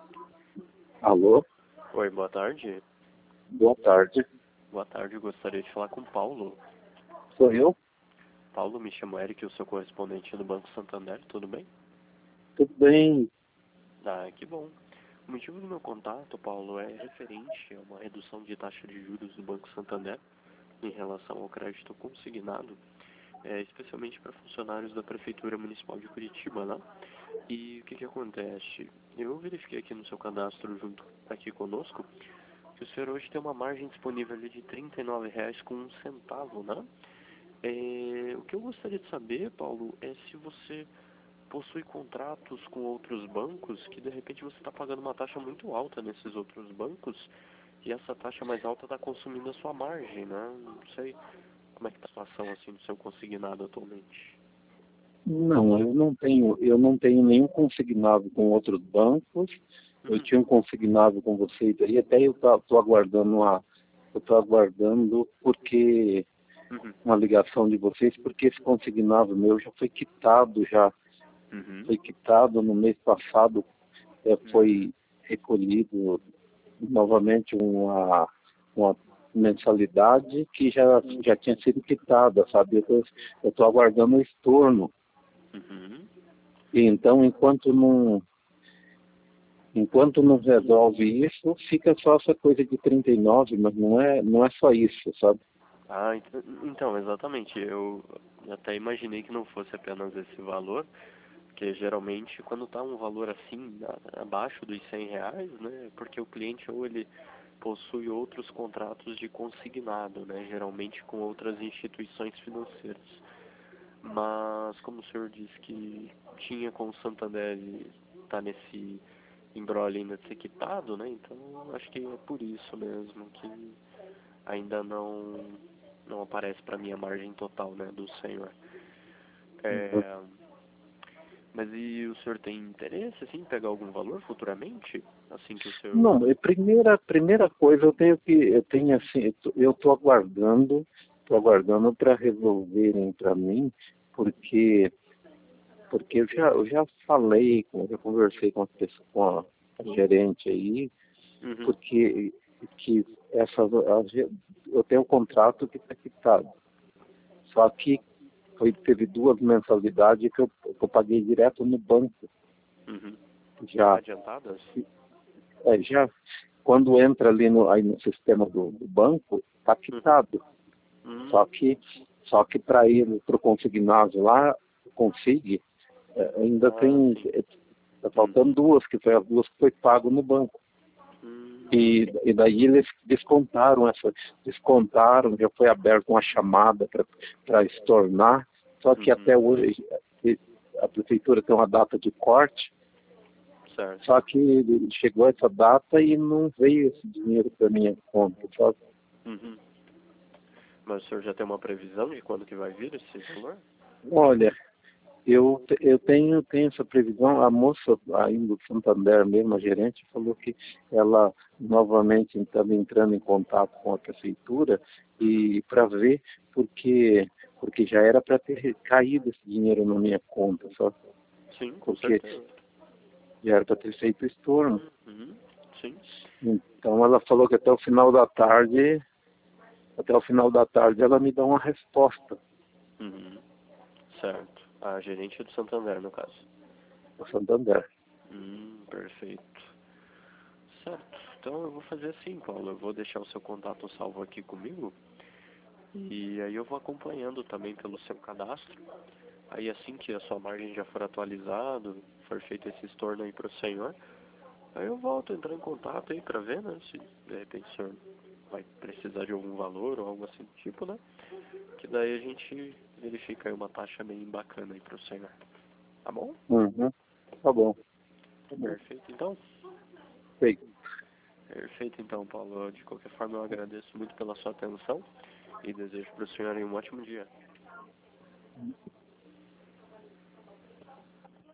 Alô? Oi, boa tarde. Boa tarde. Boa tarde, eu gostaria de falar com o Paulo. Sou eu? Paulo, me chamo Eric, eu sou correspondente do Banco Santander, tudo bem? Tudo bem? Ah, que bom. O motivo do meu contato, Paulo, é referente a uma redução de taxa de juros do Banco Santander em relação ao crédito consignado, especialmente para funcionários da Prefeitura Municipal de Curitiba, né? E o que acontece? Eu verifiquei aqui no seu cadastro junto aqui conosco que o senhor hoje tem uma margem disponível ali de R$ 39,01, né? O que eu gostaria de saber, Paulo, é se você possui contratos com outros bancos que de repente você está pagando uma taxa muito alta nesses outros bancos e essa taxa mais alta está consumindo a sua margem, né? Não sei como é que está a situação assim do seu consignado atualmente. Não, eu não tenho nenhum consignado com outros bancos. Eu Uhum, tinha um consignado com vocês aí, até estou aguardando porque uhum, uma ligação de vocês, porque esse consignado meu já foi quitado uhum, foi quitado no mês passado, uhum, foi recolhido novamente uma mensalidade que já tinha sido quitada, sabe? Eu estou aguardando o estorno. uhum. E então, enquanto não resolve isso, fica só essa coisa de 39, mas não é só isso, sabe? Ah, então, exatamente. Eu até imaginei que não fosse apenas esse valor, porque geralmente quando está um valor assim, abaixo dos R$ 100, né, é porque o cliente ou ele possui outros contratos de consignado, né, geralmente com outras instituições financeiras. Mas como o senhor disse que tinha com o Santander e está nesse imbróglio ainda de ser quitado, né, então acho que é por isso mesmo que ainda não aparece para mim a margem total, né, do senhor. É, mas e o senhor tem interesse, assim, em pegar algum valor futuramente? Assim que o senhor... Não, primeira coisa eu tenho assim, eu estou aguardando para resolverem para mim, porque eu já falei, já conversei com com a gerente aí, Uhum, porque que eu tenho um contrato que está quitado. Só que teve duas mensalidades que eu paguei direto no banco. uhum. Já, Adiantadas? já quando entra ali aí no sistema do banco, está Uhum. quitado. Só Hum, que, só que para ele, para o consignado lá, consigne, ainda ah, tem, sim. está faltando duas, que foi as duas que foi pago no banco. E daí eles descontaram, já foi aberta uma chamada para estornar, só que Uhum. até hoje a prefeitura tem uma data de corte, Certo. só que chegou essa data e não veio esse dinheiro para minha conta, sabe? Uhum. Mas o senhor já tem uma previsão de quando que vai vir esse valor? Olha, eu tenho essa previsão. A moça ainda do Santander mesmo, a gerente, falou que ela novamente estava entrando em contato com a prefeitura Uhum. e para ver porque já era para ter caído esse dinheiro na minha conta, sabe? Sim, com Porque certeza. já era para ter feito o estorno. Uhum. Sim. Então ela falou que até o final da tarde ela me dá uma resposta Uhum. Certo. A gerente do Santander, no caso. do Santander. Perfeito. Certo. Então eu vou fazer assim, Paulo. Eu vou deixar o seu contato salvo aqui comigo. E aí eu vou acompanhando também pelo seu cadastro. Aí assim que a sua margem já for atualizada, for feito esse estorno aí para o senhor, aí eu volto a entrar em contato aí para ver, né, se de repente o senhor vai precisar de algum valor ou algo assim do tipo, né? Que daí a gente verifica aí uma taxa bem bacana aí para o senhor. Tá bom? Uhum. Tá bom. Tá bom. Perfeito, então? Sei. Perfeito, então, Paulo. De qualquer forma, eu agradeço muito pela sua atenção e desejo para o senhor aí um ótimo dia.